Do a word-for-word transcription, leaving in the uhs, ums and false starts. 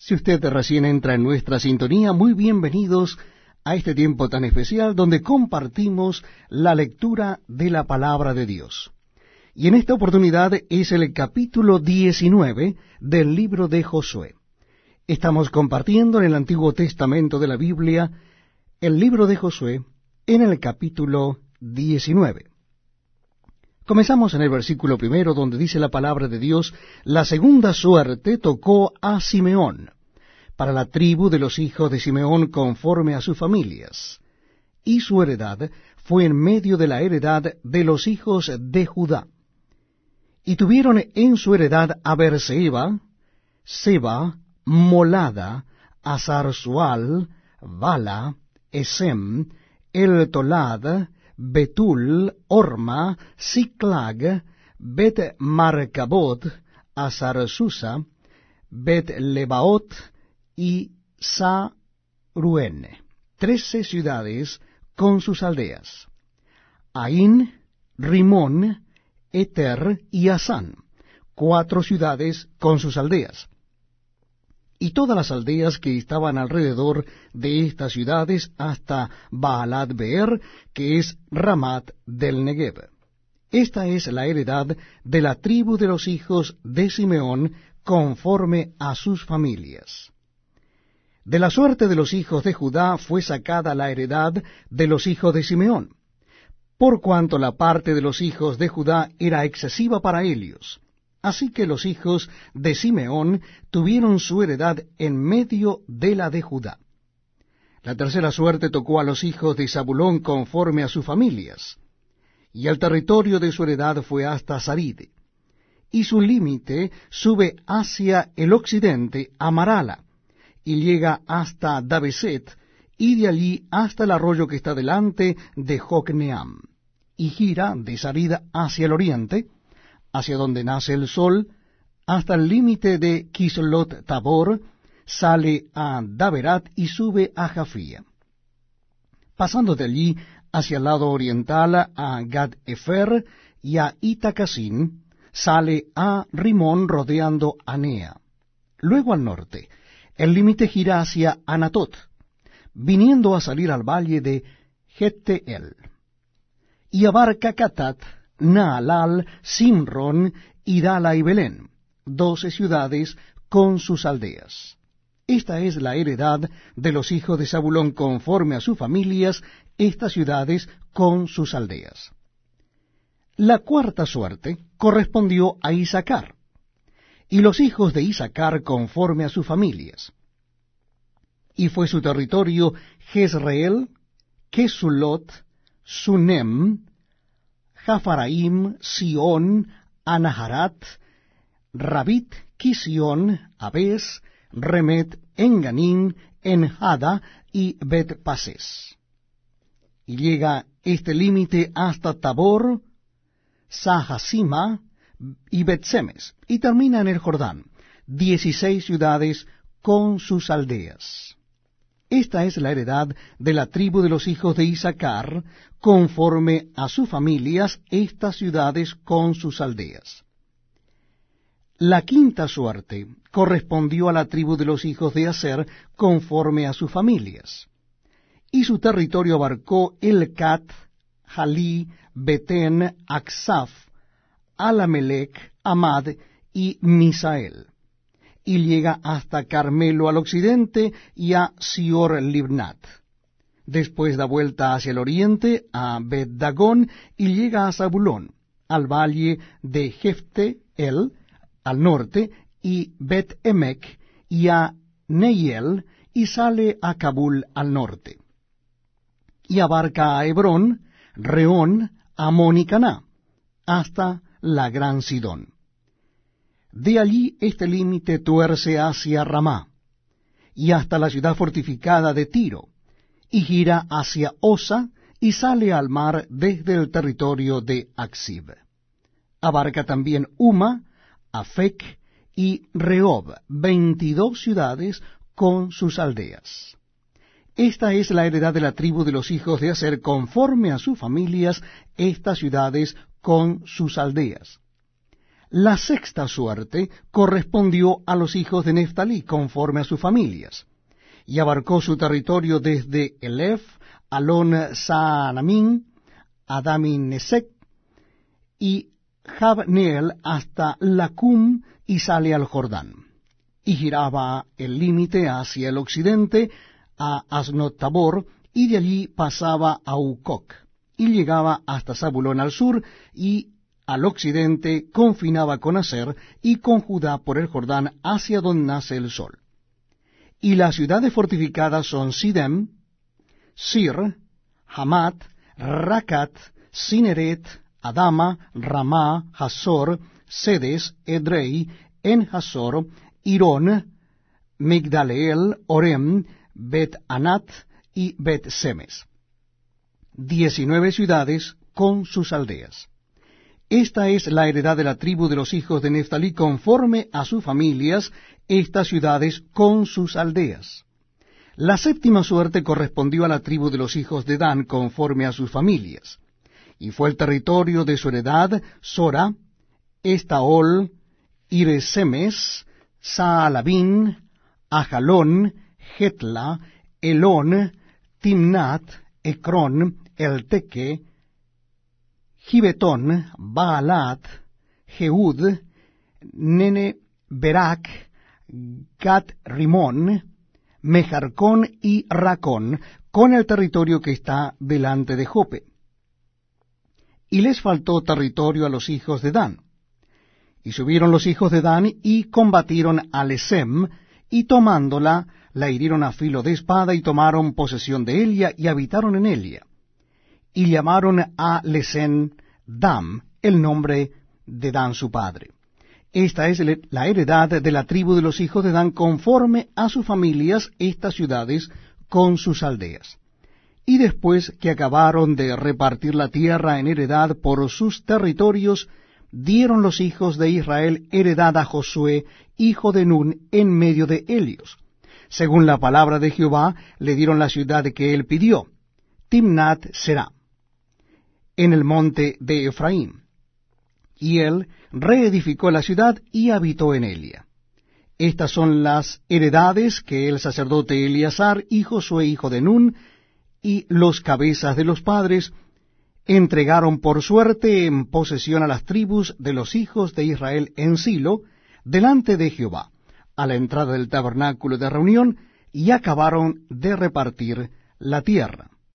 Si usted recién entra en nuestra sintonía, muy bienvenidos a este tiempo tan especial donde compartimos la lectura de la Palabra de Dios. Y en esta oportunidad es el capítulo diecinueve del libro de Josué. Estamos compartiendo en el Antiguo Testamento de la Biblia el libro de Josué en el capítulo diecinueve. Comenzamos en el versículo primero, donde dice la palabra de Dios: la segunda suerte tocó a Simeón, para la tribu de los hijos de Simeón conforme a sus familias, y su heredad fue en medio de la heredad de los hijos de Judá. Y tuvieron en su heredad a Beerseba, Seba, Molada, Hazar-Sual, Bala, Esem, El Tolad, Betul, Orma, Siclag, Bet Marcabot, Hazar-Susa, Bet Lebaot y Saruén, trece ciudades con sus aldeas. Ain, Rimón, Eter y Asán, cuatro ciudades con sus aldeas. Y todas las aldeas que estaban alrededor de estas ciudades hasta Baalat Beer, que es Ramat del Negev. Esta es la heredad de la tribu de los hijos de Simeón conforme a sus familias. De la suerte de los hijos de Judá fue sacada la heredad de los hijos de Simeón, por cuanto la parte de los hijos de Judá era excesiva para ellos. Así que los hijos de Simeón tuvieron su heredad en medio de la de Judá. La tercera suerte tocó a los hijos de Zabulón conforme a sus familias, y el territorio de su heredad fue hasta Sarid, y su límite sube hacia el occidente a Marala, y llega hasta Dabeset, y de allí hasta el arroyo que está delante de Jocneam, y gira de Sarid hacia el oriente, hacia donde nace el sol, hasta el límite de Kislot Tabor, sale a Daberat y sube a Jafía. Pasando de allí hacia el lado oriental a Gad-Efer y a Itacasín, sale a Rimón rodeando a Nea. Luego al norte, el límite gira hacia Anatot, viniendo a salir al valle de Jetteel, y abarca Catat, Naalal, Simrón, Idala y Belén, doce ciudades con sus aldeas. Esta es la heredad de los hijos de Zabulón conforme a sus familias, estas ciudades con sus aldeas. La cuarta suerte correspondió a Isacar, y los hijos de Isacar conforme a sus familias. Y fue su territorio Jezreel, Kesulot, Sunem, Jafaraim, Sion, Anaharat, Rabit, Kisión, Abes, Remet, Enganín, Enjada y Bet-Pases. Y llega este límite hasta Tabor, Sahasima y Bet-Semes, y termina en el Jordán, dieciséis ciudades con sus aldeas. Esta es la heredad de la tribu de los hijos de Isacar, conforme a sus familias, estas ciudades con sus aldeas. La quinta suerte correspondió a la tribu de los hijos de Aser, conforme a sus familias. Y su territorio abarcó Elcat, Jalí, Betén, Aksaf, Alamelec, Amad y Misael. Y llega hasta Carmelo al occidente y a Sior Libnat. Después da vuelta hacia el oriente a Bet-Dagón y llega a Zabulón, al valle de Jefteel al norte, y Bet-Emec y a Neiel, y sale a Cabul al norte. Y abarca a Hebrón, Reón, Amón y Caná, hasta la gran Sidón. De allí este límite tuerce hacia Ramá, y hasta la ciudad fortificada de Tiro, y gira hacia Osa, y sale al mar desde el territorio de Aksib. Abarca también Uma, Afec y Rehob, veintidós ciudades con sus aldeas. Esta es la heredad de la tribu de los hijos de Aser, conforme a sus familias, estas ciudades con sus aldeas. La sexta suerte correspondió a los hijos de Neftalí, conforme a sus familias, y abarcó su territorio desde Elef, Alon Saanamín, Adami-Nesec y Jabneel hasta Lacum, y sale al Jordán. Y giraba el límite hacia el occidente a Asnot-Tabor, y de allí pasaba a Ucoc, y llegaba hasta Zabulón al sur, y al occidente confinaba con Aser y con Judá por el Jordán hacia donde nace el sol. Y las ciudades fortificadas son Sidem, Sir, Hamat, Racat, Cineret, Adama, Ramá, Hazor, Sedes, Edrei, En-Hazor, Irón, Migdaleel, Orem, Bet-Anat y Bet-Semes. Diecinueve ciudades con sus aldeas. Esta es la heredad de la tribu de los hijos de Neftalí conforme a sus familias, estas ciudades con sus aldeas. La séptima suerte correspondió a la tribu de los hijos de Dan conforme a sus familias, y fue el territorio de su heredad Sora, Estaol, Iresemes, Saalabín, Ajalón, Getla, Elón, Timnat, Ecrón, Elteque, Gibetón, Baalat, Jehud, Nene, Berak, Gat Rimón, Mejarcón y Racón, con el territorio que está delante de Jope. Y les faltó territorio a los hijos de Dan. Y subieron los hijos de Dan y combatieron a Lesem, y tomándola, la hirieron a filo de espada, y tomaron posesión de Elia, y habitaron en Elia. Y llamaron a Lesen Dam, el nombre de Dan su padre. Esta es la heredad de la tribu de los hijos de Dan conforme a sus familias, estas ciudades con sus aldeas. Y después que acabaron de repartir la tierra en heredad por sus territorios, dieron los hijos de Israel heredad a Josué, hijo de Nun, en medio de ellos. Según la palabra de Jehová, le dieron la ciudad que él pidió, Timnat Será, en el monte de Efraín. Y él reedificó la ciudad y habitó en ella. Estas son las heredades que el sacerdote Eleazar y Josué, hijo de Nun, y los cabezas de los padres, entregaron por suerte en posesión a las tribus de los hijos de Israel en Silo, delante de Jehová, a la entrada del tabernáculo de reunión, y acabaron de repartir la tierra.